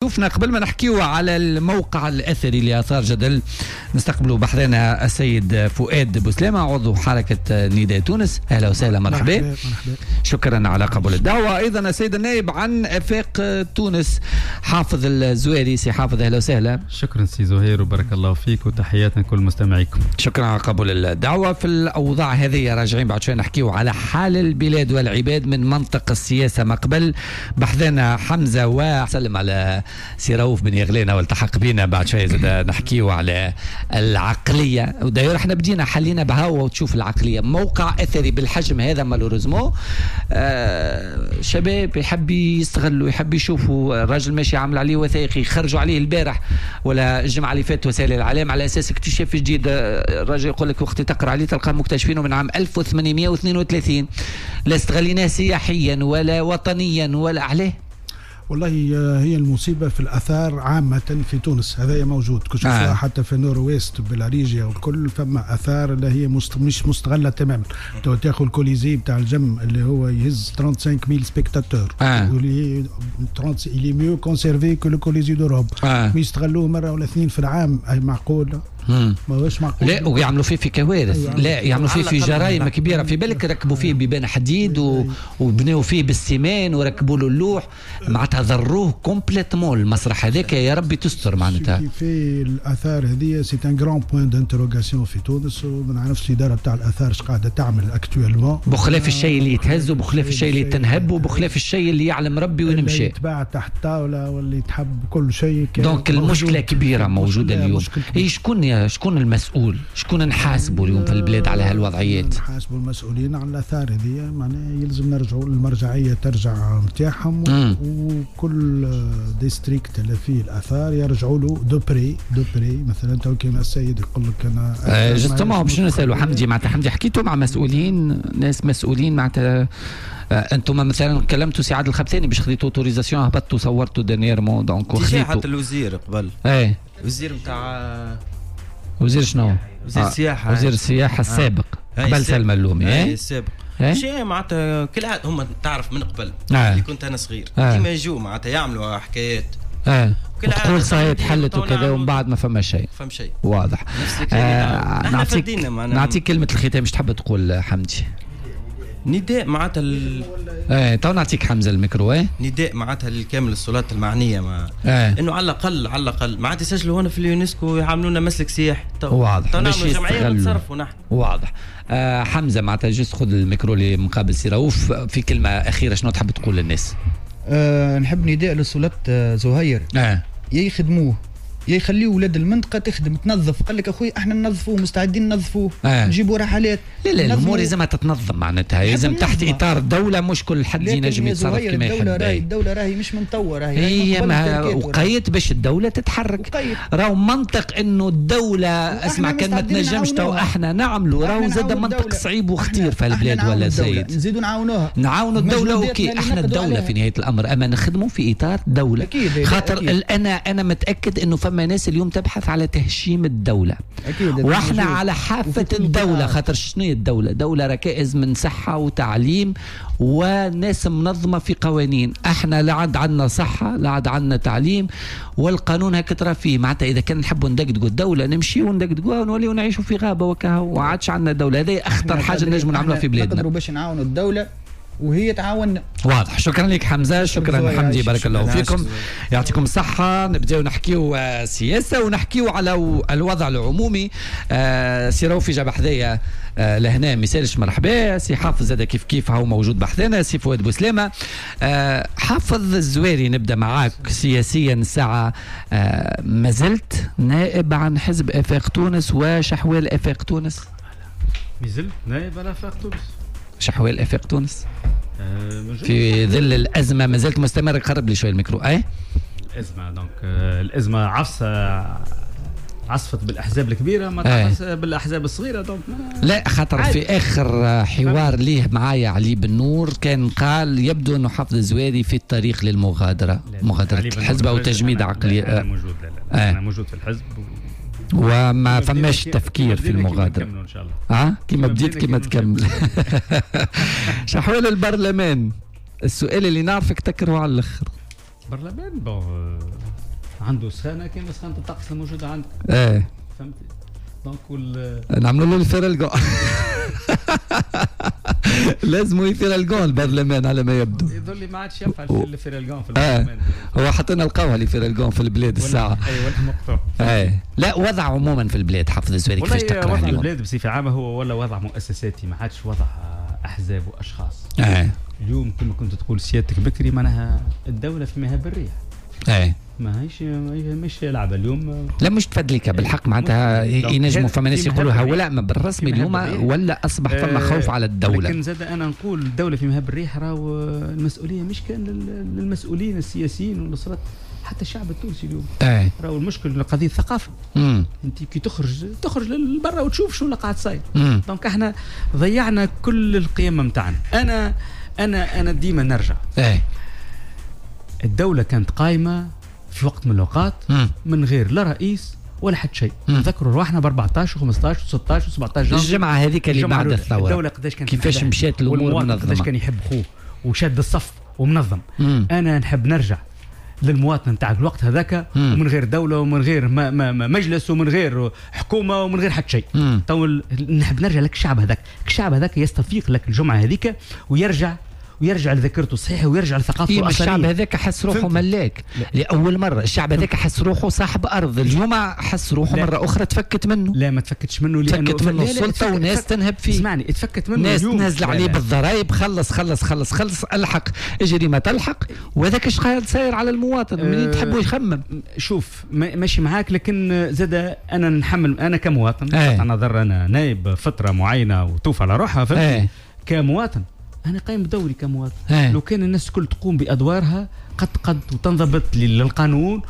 ضيوفنا قبل ما نحكيو على الموقع الأثري لآثار جدل نستقبلوا بحذنا السيد فؤاد بوسلامة عضو حركة نداء تونس. أهلا وسهلا، مرحبا. شكرا على قبول الدعوة. أيضا السيد النائب عن آفاق تونس حافظ الزويري. سي حافظ أهلا وسهلا. شكرا سي زهير وبارك الله فيك وتحيات لكل مستمعيكم. شكرا على قبول الدعوة. في الأوضاع هذه راجعين بعد شوي نحكيو على حال البلاد والعباد من منطق السياسة ما قبل. بحذنا حمزة وسلم على سي رؤوف بن يغلينا والتحق بينا بعد شوي زاد نحكيو على العقلية. وداير احنا بدينا حلينا بهوا وتشوف العقلية موقع أثري بالحجم هذا مالوريزمو شباب يحب يستغلوا يحب يشوفوا الراجل ماشي عامل عليه وثائقي خرجوا عليه البارح ولا الجمعة اللي فاتت وسائل الإعلام على أساس اكتشاف جديد. الراجل يقول لك وقت تقرأ عليه تلقى مكتشفينه من عام 1832 لا استغليناه سياحيا ولا وطنيا ولا عليه. والله هي المصيبة في الآثار عامة في تونس، هذا موجود كشوفها حتى في نورويست بالعريجيا والكل فما آثار اللي هي مش مستغلة تماما. تو تاخذ الكوليزي بتاع الجم اللي هو يهز 35,000 سبيكتاتور واللي اللي ميو كونسيرفي كو الكوليزي دوروب ويستغلوه مرة ولا اثنين في العام. أي معقول؟ ماهوش معقول. لا ويعملوا فيه في كوارث. لا يعملوا فيه في جرائم كبيره. في بالك ركبوا فيه بيبان حديد وبنوا فيه بالسيمان وركبوا له اللوح معناتها ضروه كومبليتمون المسرح هذاك. يا ربي تستر معناتها. في الاثار هذه سي ان غران بوين دانتروغاسيون في تونس وما نعرفش الاداره تاع الاثار اش قاعده تعمل اكتويلمون بخلاف الشيء اللي يتهز وبخلاف الشيء اللي تنهب وبخلاف الشيء اللي يعلم ربي وين مشى. يتباع تحت الطاوله واللي تحب كل شيء. دونك المشكله كبيره موجوده اليوم. شكون المسؤول؟ شكون نحاسبوا اليوم في البلاد على هالوضعيات؟ نحاسبوا المسؤولين على الاثار هذه. معناها يلزم نرجعوا المرجعيه ترجع نتاعهم وكل ديستريكت اللي فيه الاثار يرجعوا له دوبري مثلا. تو كيما السيد يقول لك انا جستومون باش نسالوا حمدي معناتها حمدي حكيتوا مع مسؤولين ناس مسؤولين معناتها انتم مثلا كلمتوا سي عادل الخبثاني باش خديتوا اوتوريزاسيون هبطتوا صورتوا دانييرمون دونك وخديتوا حتى الوزير قبل. الوزير نتاع وزير شنو؟ وزير السياحة. وزير السياحة السابق قبل سلمى اللومي. السابق شيء معناتها كل هم تعرف من قبل اللي كنت انا صغير كيما يجوا معناتها يعملوا حكايات وتقول صحيح تحلت وكذا ومن بعد ما فما شيء. واضح. نعطيك كلمة الختام مش تحب تقول حمدي؟ نداء معناتها تو نعطيك حمزه الميكرو. نداء معناتها للكامل السلطات المعنيه انه على الاقل معناتها يسجلوا هنا في اليونسكو ويعاملونا مسلك سياحي. واضح باش جمعيه نتصرفوا نحن. واضح. حمزه معناتها جست خذ الميكرو اللي مقابل سي رؤوف في كلمه اخيره شنو تحب تقول للناس؟ نحب نداء للسلطات زهير يخدموه يخليوا ولاد المنطقه تخدم تنظف. قال لك اخوي احنا ننظفوه مستعدين ننظفوه نجيبوا رحلات. لا الامور لازم تتنظم معناتها لازم تحت اطار الدوله مش كل حد ينجم يتصرف كما يحب. الدوله راهي مش منطوره هي وقيت باش الدوله تتحرك. راهو منطق انه الدوله اسمع كان ما تنجمش تو احنا نعملوا راهو زاد منطق صعيب وخطير في البلاد ولا زايد. نزيدوا نعاونوا الدوله. اوكي احنا الدوله في نهايه الامر اما نخدموا في اطار دوله. خاطر انا متاكد انه فما ناس اليوم تبحث على تهشيم الدولة واحنا على حافة الدولة. خاطر شنو هي الدولة؟ دولة ركائز من صحة وتعليم وناس منظمة في قوانين. احنا لا عاد عندنا صحة لا عاد عندنا تعليم والقانون هكا ترى فيه. معناتها اذا كان نحبوا ندقدقوا الدولة نمشي وندقدقوها ونوليو نعيشوا في غابة وكهو وعادش عندنا دولة. هذه اخطر حاجة نجموا نعملوها في بلادنا. نقدروا باش نعاونوا الدولة وهي تعاون. واضح. شكرا لك حمزه. شكرا حمدي بارك الله فيكم يعطيكم الصحه. نبداو نحكيو سياسه ونحكيو على الوضع العمومي. سي رؤوف جا بحذايا لهنا مثالش مرحبا. سي حافظ زاد كيف هو موجود بحذانا. سي فؤاد بوسلامه. حافظ الزويري نبدا معاك سياسيا ساعه. ما زلت نائب عن حزب افاق تونس وشحوال افاق تونس. ما زلت نائب على افاق تونس. شحوال افاق تونس في ظل الازمه ما زلت مستمر. قرب لي شويه الميكرو. الازمه دونك الازمه عصفت بالاحزاب الكبيره ما تعرفش بالاحزاب الصغيره. دونك لا خاطر في اخر حوار ليه معايا علي بن نور كان قال يبدو انه حافظ الزويري في الطريق للمغادره مغادره الحزب او تجميد عقليه. انا موجود. لا انا موجود في الحزب وما فماش تفكير في المغادرة. ان شاء الله كيما بديت كيما تكمل. شحوال البرلمان السؤال اللي نعرفك تكره على الاخر. برلمان عنده سخانه كما سخانه الطقس الموجوده عندك. فهمت. دونك نعملوا له الفيرالغون. لازم يفيرالغون البرلمان على ما يبدو. يظل لي ما عادش ينفع الفيرالغون في البرلمان. هو حتى نلقاوها الفيرالغون في البلاد الساعه. ايوه مقطوع. لا وضع عموما في البلاد حفظ الزواري كيفاش تقرا وضع البلاد بصفه عامه هو ولا وضع مؤسساتي، ما عادش وضع احزاب واشخاص. اليوم كما كنت تقول سيادتك بكري معناها الدوله في مهاب الريح. مش لعبه اليوم. لا مش تفدلك بالحق معناتها ينجموا فما ناس يقولوها ولا ما بالرسمي اليوم ولا اصبح فما خوف على الدوله. لكن زاد انا نقول الدوله في مهاب الريح راهو المسؤوليه مش كان للمسؤولين السياسيين والنصرات، حتى الشعب التونسي اليوم. راهو المشكل قضيه الثقافه. انت كي تخرج للبرا وتشوف شو اللي قاعد صاير. دونك احنا ضيعنا كل القيم نتاعنا. انا ديما نرجع. الدولة كانت قائمة في وقت من الأوقات من غير لا رئيس ولا حد شيء. نذكروا رواحنا ب 14 و15 و16 و17 الجمعة هذيك اللي بعد الثورة. الدولة قداش كانت كيفاش مشات الأمور منظمة، قداش كان يحب خوه وشاد الصف ومنظم. أنا نحب نرجع للمواطن نتاع الوقت هذاك ومن غير دولة ومن غير مجلس ومن غير حكومة ومن غير حد شيء. نحب نرجع لك الشعب هذاك. الشعب هذاك يستفيق لك الجمعة هذيك ويرجع لذاكرته الصحيحه ويرجع لثقافته الاصليه. الشعب هذاك حس روحه ملاك لاول مره. الشعب هذاك حس روحه صاحب ارض. اليوم حس روحه مره اخرى تفكت منه. لا ما تفكتش منه لانه تفكت منه السلطه وناس تنهب فيه. اسمعني تفكت منه ناس تنزل عليه بالضرائب. خلص الحق اجري ما تلحق. وهذاك ايش صاير على المواطن منين تحبوا يخمم. شوف ماشي معاك، لكن زاد انا نحمل انا كمواطن قطع نظر انا نايب فتره معينه وتوفى على روحها فهمت. كمواطن أنا قايم بدوري كمواطن. لو كان الناس الكل تقوم بأدوارها قد وتنضبط للقانون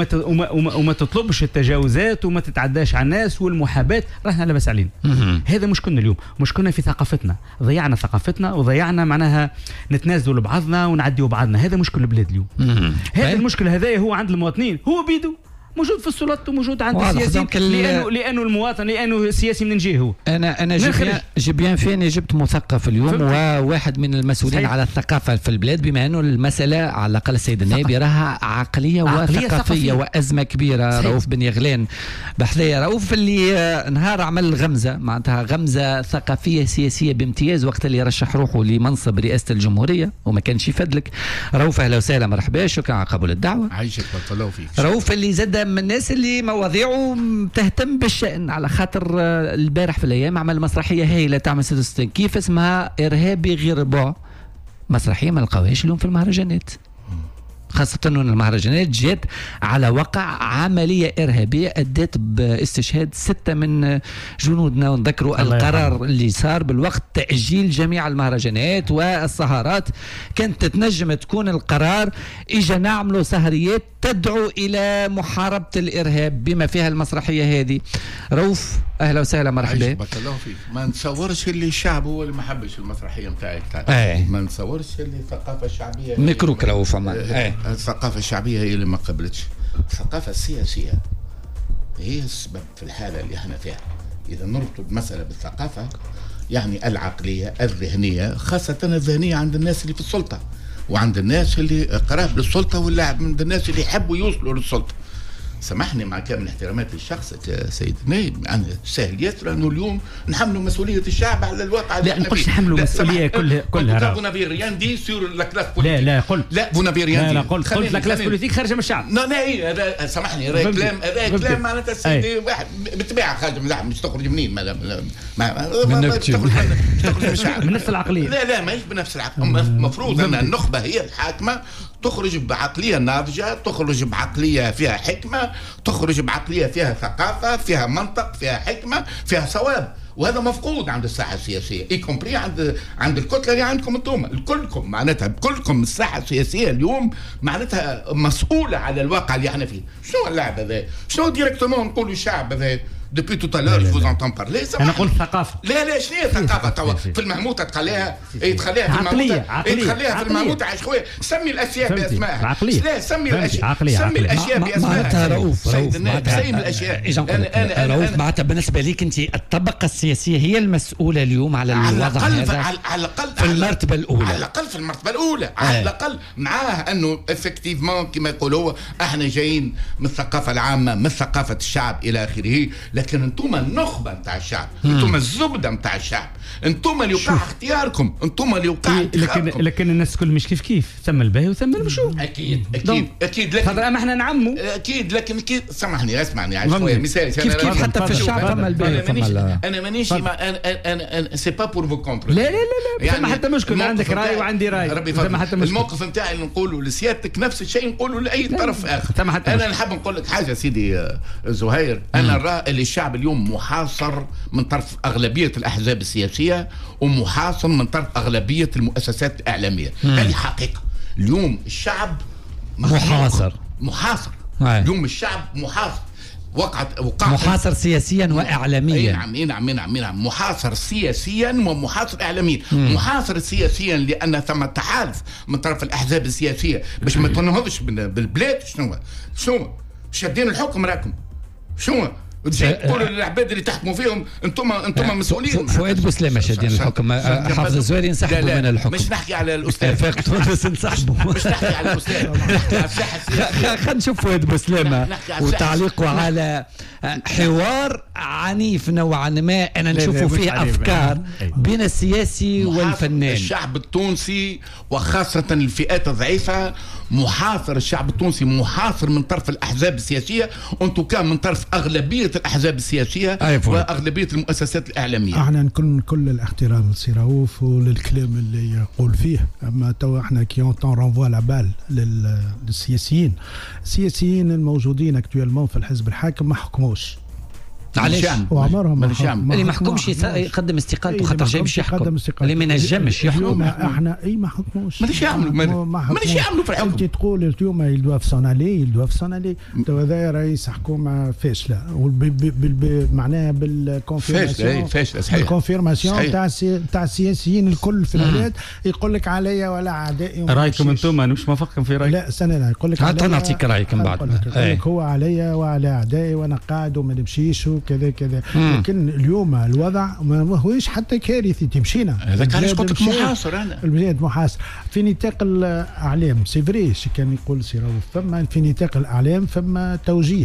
وما تطلبش التجاوزات وما تتعداش على الناس والمحاباة، راهنا لاباس علينا. هذا مشكلنا اليوم، مشكلنا في ثقافتنا. ضيعنا ثقافتنا وضيعنا معناها نتنازلوا لبعضنا ونعديوا بعضنا. هذا مشكل البلاد اليوم. هذا المشكل هذا هو عند المواطنين، هو بيدو موجود في السلطات وموجود عند السياسيين. لانه المواطن لانه السياسي من جهه هو. انا جبيان فيني جبت مثقف اليوم وواحد من المسؤولين على الثقافه في البلاد، بما انه المساله على الاقل السيد النائب يراها عقليه وثقافيه وازمه كبيره. رؤوف بن يغلان بحذايا رؤوف اللي نهار عمل غمزه معناتها غمزه ثقافيه سياسيه بامتياز وقت اللي رشح روحه لمنصب رئاسه الجمهوريه وما كانش يفدلك. رؤوف اهلا وسهلا مرحبا، شكرا على قبول الدعوه. عايشك بارك الله فيك. رؤوف اللي زاد من الناس اللي مواضيعه تهتم بالشأن، على خاطر البارح في الأيام عمل مسرحية هايلة تعمل 66 كيف اسمها إرهابي غير ربع. مسرحية ما لقاوهاش اليوم في المهرجانات، خاصة أن المهرجانات جات على وقع عملية إرهابية أدت باستشهاد 6 من جنودنا. ونذكروا القرار اللي صار بالوقت تأجيل جميع المهرجانات والسهرات. كانت تتنجم تكون القرار إجا نعملوا سهريات تدعو إلى محاربة الإرهاب بما فيها المسرحية هذه. رؤوف أهلا وسهلا مرحبا. بارك الله فيك. ما نتصورش اللي الشعب هو اللي ما حبش المسرحية نتاعك. ما نتصورش اللي الثقافة الشعبية ميكروك رؤوف الثقافة الشعبية هي اللي ما قبلتش. الثقافة السياسية هي السبب في الحالة اللي احنا فيها. إذا نربط المسألة بالثقافة يعني العقلية الذهنية، خاصة الذهنية عند الناس اللي في السلطة وعند الناس اللي قراب للسلطة ولا عند الناس اللي يحبوا يوصلوا للسلطة. سامحني مع كامل احتراماتي لشخصك يا سيد النائب، يعني سهل ياسر انه اليوم نحملوا مسؤوليه الشعب على الواقع. لا نقولش نحملوا مسؤوليه كلها. فونافيريان دي سور لا كلاس بوليتيك. لا قلت لا فونافيريان لا قلت لا كلاس بوليتيك خارجه من الشعب. لا سامحني هذا كلام معناتها سيدي واحد بالطبيعه خارج من مش تخرج منين ما تخرج من الشعب من نفس العقليه. لا ماهيش بنفس العقليه. المفروض ان النخبه هي الحاكمه تخرج بعقليه ناضجه، تخرج بعقليه فيها حكمه، تخرج بعقليه فيها ثقافه، فيها منطق، فيها حكمه، فيها صواب. وهذا مفقود عند الساحه السياسيه، ايكومبري عند الكتله اللي عندكم انتم الكلكم. معناتها كلكم الساحه السياسيه اليوم معناتها مسؤوله على الواقع اللي احنا فيه. شنو اللعب هذا؟ شنو ديريكتومون نقولوا الشعب هذا دوبي تو تالور فوز انتون بارلي. انا قلت ثقافه. لا شنو هي الثقافه توا في المهموته تخليها تخليها في المهموته تخليها في المهموته عايش خويا. سمي الاشياء باسمائها. لا سمي الاشياء سمي الاشياء باسمائها. معناتها رؤوف سمي الاشياء. رؤوف معناتها بالنسبه ليك انت الطبقه السياسيه هي المسؤوله اليوم على الوضع هذا على الاقل في المرتبه الاولى. على الاقل في المرتبه الاولى على الاقل معاه انه افكتيفمون كما يقولوا هو احنا جايين من الثقافه العامه من ثقافه الشعب الى اخره. لكن انتم النخبه نتاع الشعب انتم الزبده نتاع الشعب انتم اللي وقع اختياركم انتم اللي وقع لكن الناس كل مش كيف ثم الباهي وثم المشهور. اكيد لكن خاطر اما احنا نعموا اكيد لكن سامحني اسمعني عايش شويه مثال كيف حتى في الشعب ثم الباهي انا مانيش انا سي با بور فو كونتر. لا يعني حتى مشكل عندك راي وعندي راي. الموقف نتاعي نقوله لسيادتك نفس الشيء نقوله لاي طرف اخر. انا نحب نقول لك حاجه سيدي زهير. انا نرى اللي الشعب اليوم محاصر من طرف اغلبيه الاحزاب السياسيه ومحاصر من طرف اغلبيه المؤسسات الاعلاميه. هذه حقيقه. اليوم الشعب محاصر. اليوم الشعب محاصر. وقع محاصر سياسيا واعلاميا. نعم محاصر سياسيا ومحاصر اعلاميا. محاصر سياسيا لان ثم تحالف من طرف الاحزاب السياسيه باش ما تنهضش بالبلاد. شنو شادين الحكم راكم شنو تقولوا للعباد اللي تحكموا فيهم انتم مسؤولين. فؤاد بوسلامه شادين الحكم. حافظ الزويري ينسحبوا من الحكم. مش نحكي على الاستاذ فاق تونس انسحبوا. مش نحكي على الاستاذ نحكي على الساحه السياسيه. خلينا نشوف فؤاد بوسلامه وتعليقه على حوار عنيف نوعا ما انا نشوفه فيه افكار بين السياسي والفنان. الشعب التونسي وخاصه الفئات الضعيفه محاصر. الشعب التونسي محاصر من طرف الاحزاب السياسيه وانتو كان من طرف اغلبيه الاحزاب السياسيه واغلبيه المؤسسات الاعلاميه. احنا كل الاحترام لسي رؤوف وللكلام اللي يقول فيه. اما تو احنا كي اونتون رونفوا لا بال للسياسيين. السياسيين الموجودين اكتويلمون في الحزب الحاكم ما حكموش. علاش؟ وعمرهم اللي ما حكمش يقدم استقالته خاطر جاي باش يحكم. اللي ما نجمش يحكم. احنا ما حكموش. مانيش يعملوا في الحكم. انت تقول اليوم يدوف سون الي تو هذا رئيس حكومه فاشله معناها بالكونفيرماسيون. فاشله صحيح. الكونفيرماسيون تاع السياسيين الكل في البلاد. يقول لك عليا ولا اعدائي. رايكم انتم انا مش موافقكم في رايك. لا استنى يقول لك نعطيك رايك من بعد. يقول لك هو عليا وعلى اعدائي وانا قاعد وما نمشيش كذا لكن اليوم الوضع ما هوش حتى كارثي تمشينا. هذاك علاش قلت لك محاصر. انا البلاد محاصر في نطاق الاعلام. سي فري كان يقول سي رؤوف فما في نطاق الاعلام فما توجيه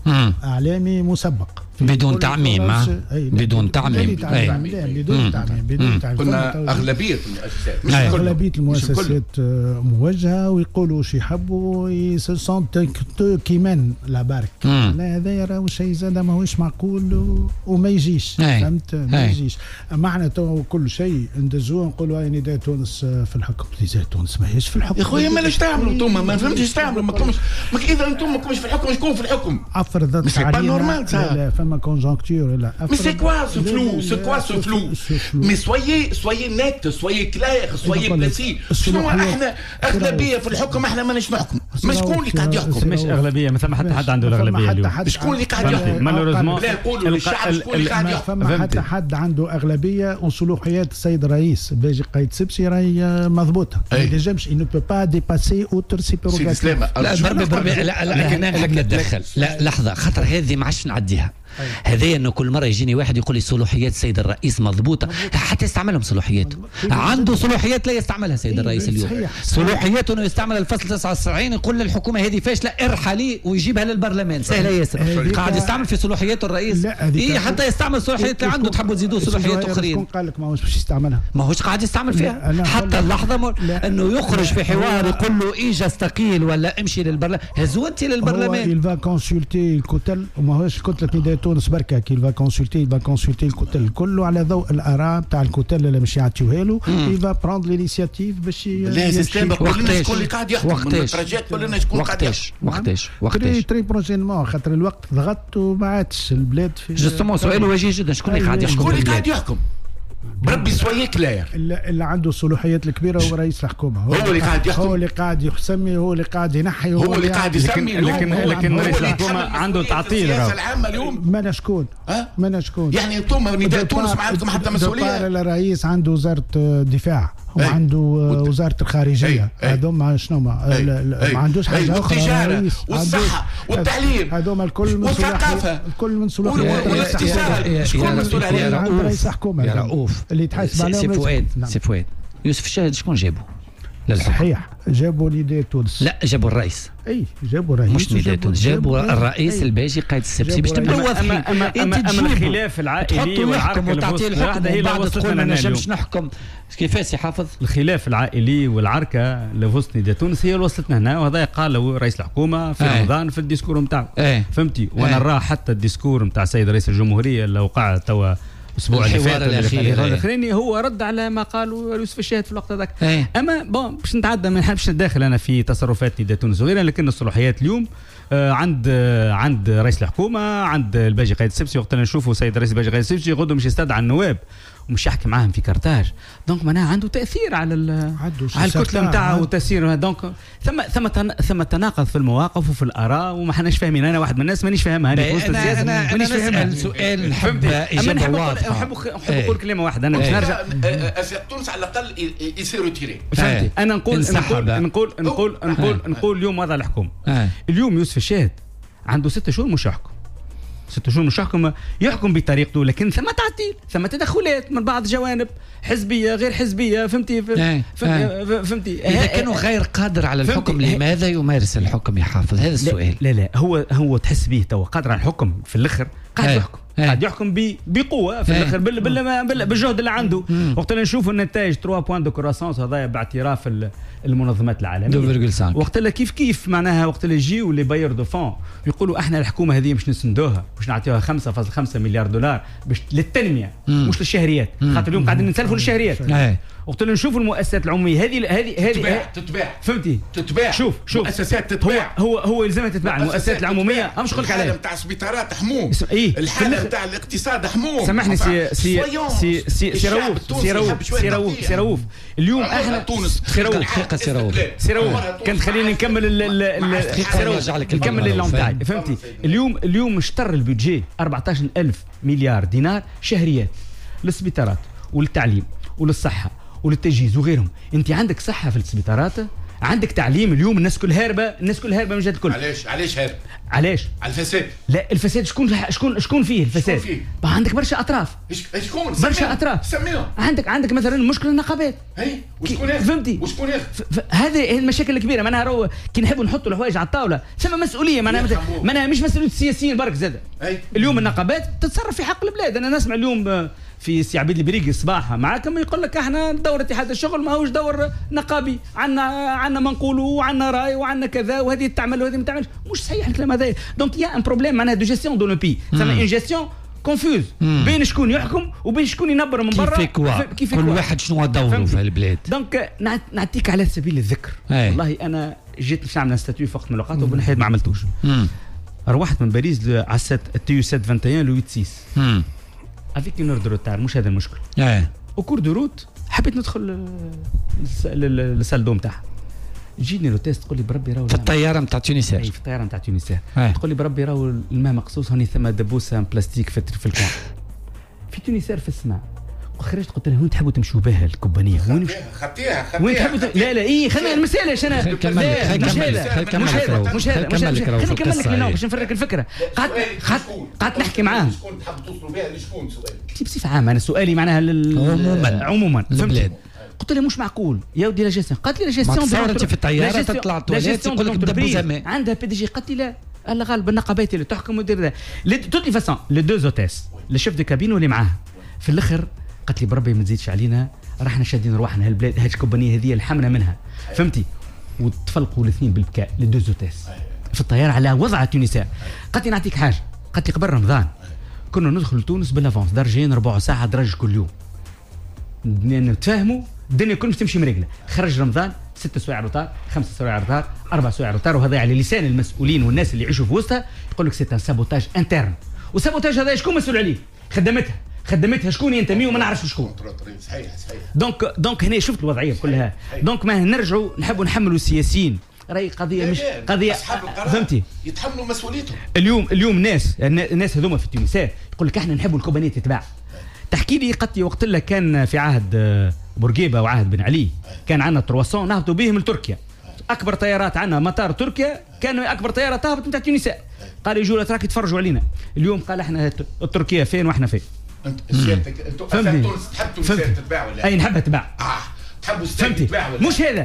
اعلامي مسبق بدون تعميم. بدون تعميم. بدون تعميم. قلنا اغلبيه المؤسسات مش اغلبيه المؤسسات موجهه ويقولوا واش يحبوا يسون كيمان لا بارك. لا هذا راهو شيء زاد ماهوش معقول وما يجيش. فهمت ما يجيش. معنى تو كل شيء ندزوه نقولوا هاي نداء تونس في الحكم. نداء تونس ماهيش في الحكم يا خويا. مالاش تعملوا انتم ما فهمتش ايش تعملوا. ما اذا انتم ما كومش في الحكم شكون في الحكم؟ افرضت علينا فما كونجونكتور. لا mais c'est quoi ce flou mais soyez net soyez clair soyez précis. شنو احنا اغلبيه في الحكم احنا ماناش نحكم. ما شكون اللي قاعد يحكم؟ مش اغلبيه ما ثم حتى حد عنده الاغلبيه اليوم. شكون اللي قاعد يحكم؟ مالوريزمون لا نقولوا للشعب شكون اللي قاعد يحكم. فما حتى حد عنده اغلبيه وصلوحيات السيد الرئيس باجي قايد سبسي راهي مضبوطه. ما ينجمش il ne peut pas dépasser outre ses prérogatives. لا بربي لا هنا نحب نتدخل. لا لحظه خاطر هذه ما عادش نعديها. هذا انه كل مره يجيني واحد يقول لي صلوحيات السيد الرئيس مضبوطه. حتى يستعملهم صلوحياته. عنده صلوحيات لا يستعملها السيد الرئيس اليوم. صلوحياته انه يستعمل الفصل 79 يقول للحكومه هذه فاشله ارحلي ويجيبها للبرلمان. سهله ياسر. قاعد يستعمل في صلوحيات الرئيس. حتى يستعمل صلوحيات اللي عنده. تحبوا تزيدوا صلوحيات اخرين. شكون قال لك ماهوش باش يستعملها؟ ماهوش قاعد يستعمل فيها حتى اللحظه انه يخرج في حوار يقول له اجا استقيل ولا امشي للبرلمان. هزوا انت للبرلمان. il va consulter الكتل وماهوش كتله نداء تونس بركه. كي il va consulter الكتل كله على ضوء الاراء تاع الكتل اللي مش يعطيوها له. il va prendre l'initiative باش لا سيستم يقول لنا شكون اللي قاعد يحكم. التراجيت يقول لنا شكون قاعد يحكم. وقتاش تري بروجينمون خاطر الوقت ضغط وما عادش البلاد في جوستومون. سؤال وجيه جدا. شكون اللي قاعد يحكم؟ شكون اللي قاعد يحكم؟ بربي سوية كلاير. اللي عنده الصلاحيات الكبيره هو رئيس الحكومه، هو اللي قاعد يحكم، هو اللي قاعد يسمي، هو اللي قاعد ينحي، هو اللي قاعد يسمي. لكن رئيس الحكومه عنده تعطيل. السياسه العامه اليوم ما شكون يعني انتم نداء تونس ما عندكم حتى مسؤوليه. الرئيس عنده وزاره الدفاع وعنده وزاره الخارجيه، هذوما شنو ما عندوش حاجه اخرى. والتجاره والصحه والتعليم، هذوما الكل من والثقافه، الكل من صلاحيات والاقتصاد. شكون مسؤول عليه؟ عند رئيس الحكومه يا رؤوف اللي يتحاسب عليه. سي فؤاد يوسف الشاهد شكون جابه؟ صحيح جابوا نداء تونس. لا جابوا الرئيس. جابوا الرئيس مش نداء تونس، جابوا الرئيس الباجي قائد السبسي باش تبدا واضحين. اما الخلاف العائلي والعركه وتعطيه الحكم ومن بعد تقول ما نجمش نحكم. كيفاش يحافظ؟ الخلاف العائلي والعركه اللي وسط نداء تونس هي اللي وصلتنا هنا، وهذا قال رئيس الحكومه في رمضان في الديسكور نتاعو. فهمتي؟ وانا نراه حتى الديسكور نتاع السيد رئيس الجمهوريه اللي وقع توا الاسبوع اللي فات الاخراني هو رد على ما قالوا يوسف الشاهد في الوقت هذاك. اما باش نتعدى، ما نحبش ندخل انا في تصرفات نداء تونس وغيرها، لكن الصلاحيات اليوم عند رئيس الحكومه، عند الباجي قائد السبسي. وقت اللي نشوفوا سيد رئيس الباجي قائد السبسي غدو مش يستدعى النواب ومش يحكي معاهم في كرتاج، دونك معناها عنده تاثير على الكتله نتاعه وتاثير. دونك ثم تناقض في المواقف وفي الاراء وما حناش فاهمين. انا واحد من الناس مانيش فاهمها. انا نسال سؤال نحب اجابه واضحه. نحب نقول كلمه واحده. انا باش نرجع تونس على الاقل يصيروا تيري. انا نقول اليوم وضع الحكومه. اليوم يوسف الشاهد عنده 6 شهور مش يحكم. 6 شهور مش يحكم بطريقته، لكن ثم تعطيل، ثم تدخلات من بعض جوانب حزبيه غير حزبيه. فهمتي؟ فهمتي؟ اذا كانوا غير قادر على الحكم لماذا يمارس الحكم يحافظ؟ هذا السؤال. لا هو تحس به تو قادر على الحكم في الاخر، قاعد يحكم بقوه في الاخر بالجهد اللي عنده. وقت اللي نشوفوا النتائج 3 بوان دو كروسانس، هذا باعتراف المنظمات العالميه. 2.5 وقت اللي كيف معناها وقت اللي يجيو لي باير دو فون يقولوا احنا الحكومه هذه مش نسندوها، مش نعطيوها 5.5 مليار دولار باش للتنميه مش للشهريات، خاطر اليوم قاعدين نسلفوا للشهريات. وقت اللي نشوفوا المؤسسات العموميه هذه تتباع. فهمتي؟ تتباع. شوف مؤسسات تتباع. هو يلزمها تتباع. المؤسسات العموميه مش نقول لك عليها. الحاله نتاع السبيطارات حموم، الحاله نتاع الاقتصاد حموم. سامحني سي رؤوف اليوم احنا تونس سي رؤوف كان خليني نكمل اللون تاعي. فهمتي؟ اليوم اشتر البودجي 14,000 مليار دينار شهريات للسبيطارات وللتعليم وللصحه وللتجهيز وغيرهم. انت عندك صحه في السبيطارات، عندك تعليم. اليوم الناس كل هاربه من جهه الكل. علاش هارب؟ علاش؟ على الفساد. لا الفساد شكون فيه الفساد؟ عندك برشا اطراف. شكون؟ برشا اطراف. سميهم. عندك مثلا مشكله النقابات. وشكون ياخذ؟ فهمتي؟ وشكون ياخذ؟ هذه المشاكل الكبيره. معناها كي نحبوا نحطوا الحوايج على الطاوله ثم مسؤوليه. معناها مش مسؤوليه السياسيين برك زاد. اليوم النقابات تتصرف في حق البلاد. انا نسمع اليوم في سي عبيد البريقي الصباح معاكم يقول لك احنا دور اتحاد الشغل ماهوش دور نقابي، عندنا ما نقولوا وعندنا راي وعندنا كذا وهذه تعمل وهذه ما تعملش. مش صحيح الكلام هذا. دونك يا ان بروبليم معناها دو جيستيون دو لو بي، ثم ان جيستيون كونفوز بين شكون يحكم وبين شكون ينبر من برا. كيف كل واحد شنو دوره في البلاد. دونك نعطيك على سبيل الذكر. والله انا جيت باش نعمل ستاتيو في وقت من الاوقات وبنحيد ما عملتوش. روحت من باريس على التيو 721 لو 86 افيك اون اور دو روتار. مش هذا المشكل. وكور دو روت حبيت ندخل للسال دوم تاعها. تجيني لوتيست تقول لي بربي راهو في الطياره نتاع تونسير. في الطياره نتاع تونسير تقول لي بربي راهو الماء مقصوص هوني ثم دبوسه بلاستيك في الكوان في تونسير في السماء. خرجت قلت لها وين تحبوا تمشوا بها الكوبانيه؟ وين وين تحبوا لا خلينا المساله اش انا مش هذا خليني نكمل لك باش نفرق الفكره. قعدت نحكي معاهم. شكون تحب توصلوا بها لشكون؟ سؤالي بصفه عامه. انا سؤالي معناها عموما البلاد. قلت لها مش معقول يا ودي لا جيستيون. قالت لي لا جيستيون انت في الطياره تطلع التواليت يقول لك دبوزه ماء عندها بي دي جي. قالت لي لا الله غالب النقابات اللي تحكم ودير توت لي فاسون لي دو زوتيس الشيف دو كابين واللي معاها في الاخر. قالت لي بربي ما تزيدش علينا، راحنا شادين روحنا هالبلاد هاج الكومبانيه هذه الحمنا منها. فهمتي؟ وتفلقوا الاثنين بالبكاء لي دو زوتيس في الطياره على وضع تونسيا. قالت لي نعطيك حاجه. قالت لي قبل رمضان كنا ندخل لتونس بالافونس درجين ربع ساعه درج كل يوم نتفاهموا الدنيا كلها تمشي مريقله. خرج رمضان 6 سوايع روتار 5 سوايع روتار 4 سوايع روتار. وهذا على لسان المسؤولين والناس اللي يعيشوا في وسطها يقول لك سي ان سابوتاج انترن. والسابوتاج هذا شكون مسؤول عليه؟ خدمتها شكون ينتمي وما نعرفش شكون. صحيح. دونك هنا شفت الوضعيه كلها. دونك ما نرجعوا نحبوا نحملوا السياسيين، راهي قضيه مش قضيه، فهمتي؟ يتحملوا مسؤوليتهم. اليوم الناس هذوما في تونس يقول لك احنا نحبوا الكوبانيه تتباع. تحكي لي قتي وقت لك كان في عهد بورقيبه وعهد بن علي كان عندنا 300 نهبطوا بهم لتركيا، اكبر طيارات عندنا مطار تركيا كانوا اكبر طياره تهبط نتاع تونس. قال يجوا الاتراك يتفرجوا علينا. اليوم قال احنا تركيا فين واحنا فين. انت سيادتك انتم تحب تونس تتباع ولا؟ اي نحبها تتباع. تحبوا تتباع ولا؟ مش هذا.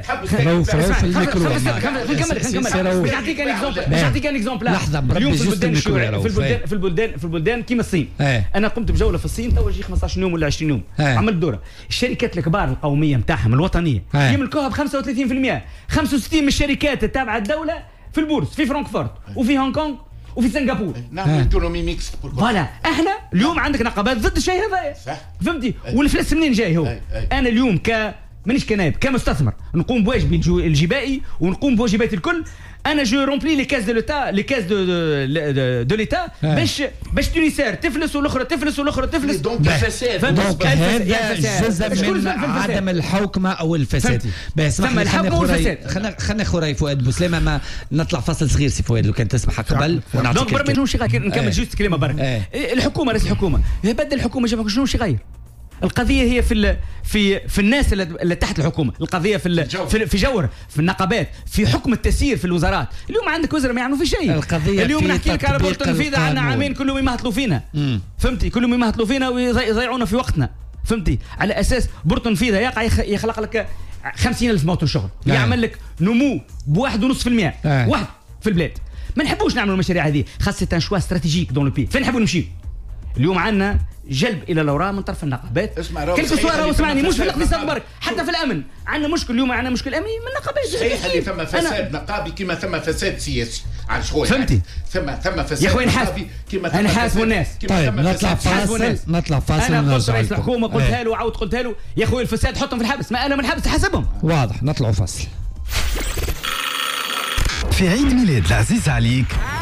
نعطيك ان اكزومبل. اليوم في البلدان كيما الصين. انا قمت بجوله في الصين تو 15 يوم ولا 20 يوم، عملت دوره. الشركات الكبار القوميه نتاعهم الوطنيه يملكوها ب 35%. 65 من الشركات التابعه الدوله في البورس في فرانكفورت وفي هونغ كونغ وفي سنغافور. نعمل ايكونومي ميكس. فوالا احنا اليوم عندك نقابات ضد الشيء هذايا، فهمتي؟ والفلس منين جاي هو؟ انا اليوم مانيش كنائب، كمستثمر نقوم بواجبي الجبائي ونقوم بواجباتي الكل. انا جو رومبلي لي كاس دو ليتا، لي كاس دو ليتا باش تونسير تفلس والاخرى تفلس والاخرى تفلس. دونك الفساد، هذا جزء من عدم الحوكمه او الفساد. ثم الحوكمه والفساد. خلينا خوراي فؤاد بوسلامه ما نطلع فصل صغير سي فؤاد لو كان تسمح قبل ونعطيك. دونك برمي شنو غير نكمل جوست كلمه برك. الحكومه رئيس الحكومه بدل الحكومه جابك شنو غير. القضيه هي في الناس اللي تحت الحكومه، القضيه في جوهر، في النقابات، في حكم التسيير في الوزارات. اليوم عندك وزراء ما يعملوا في شيء. القضيه اليوم نحكي لك على بورصه التنفيذ عندنا عامين كلهم يمهطلوا فينا، فهمتي؟ كلهم يمهطلوا فينا ويضيعونا في وقتنا، فهمتي؟ على اساس بورصه التنفيذ يقع يخلق لك 50,000 موطن شغل، يعمل لك نمو ب 1.5% واحد في البلاد. ما نحبوش نعملوا المشاريع هذه، خاصه شوا استراتيجيك دون لو بي. فين نحبوا نمشيو؟ اليوم عندنا جلب الى الاوراق من طرف النقابات. كيف الصوره اسمعني، مش في الاقتصاد برك، حتى في الامن عندنا مشكل. اليوم عندنا مشكل امني من النقابات. صحيح اللي ثم فساد نقابي كما ثم فساد سياسي على شويه، فهمتي؟ ثم فساد يا اخوي نحاسب كما نحاسبوا الناس. طيب نطلع فاصل انا قلت رئيس الحكومه قلتها له وعاود قلتها له يا اخوي الفساد حطهم في الحبس، ما انا من الحبس حاسبهم. واضح. نطلعوا فاصل. في عيد ميلاد العزيز عليك